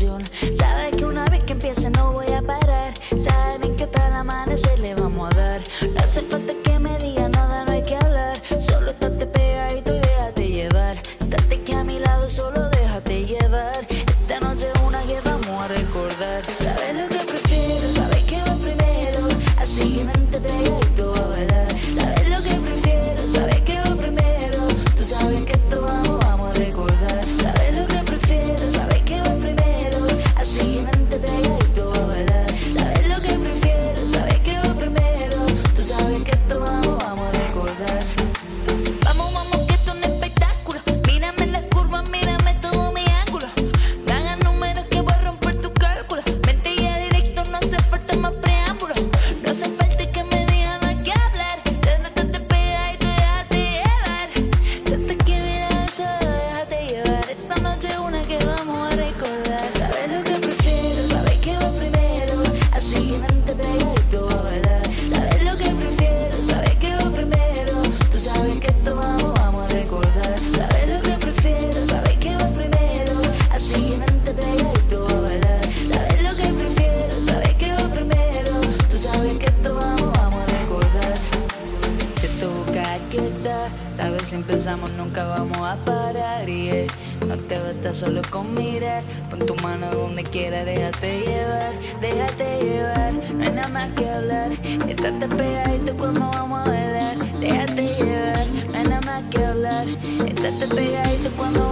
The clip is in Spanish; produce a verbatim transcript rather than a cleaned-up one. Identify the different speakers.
Speaker 1: pasión. Sabes que una vez que empiece no voy a parar. Sabes bien que tal amanecer le vamos a dar. No hace falta que me diga nada, no hay que hablar. Solo estate pegadito y déjate llevar. Estate que a mi lado solo déjate llevar. Esta noche es una que vamos a recordar. Sabes lo que prefiero, sabes que va primero. Así que vente pegadito a bailar. Sabes lo que prefiero, sabes que va primero. Tú sabes que esto vamos, vamos a recordar. Sabes lo que prefiero, sabes que va primero. Así que vente pegadito a bailar. Sabes lo que prefiero, sabes que va primero. Tú sabes que esto vamos, vamos a recordar. Vamos, vamos, que esto es un espectáculo. Mírame las curvas, mírame todo mi ángulo. No hagas números que voy a romper tu cálculo. Vente ya directo, no hace falta más preámbulo. No hace falta que me digan no hay que hablar. Déjate pegadito y déjate llevar. Desde que mira eso, déjate llevar. Esta noche es una que vamos a recordar. Sabes lo que prefiero, sabes que va primero. Así que vente pegadito a bailar. Sabes lo que prefiero, sabes que va primero. Tú sabes que esto vamos, vamos a recordar. Sabes lo que prefiero, sabes que va primero. Así que vente pegadito a bailar. Sabes lo que prefiero, sabes que va primero. Tú sabes que esto vamos, vamos a recordar. Si tú buscas que está, sabes si empezamos nunca vamos a parar. Y yeah, no te basta solo con mirar. Pon tu mano donde quiera, déjate llevar, déjate llevar. No hay nada más que hablar. Estate pegadito cuando vamos a bailar. Déjate llevar, no hay nada más que hablar. Estate pegadito cuando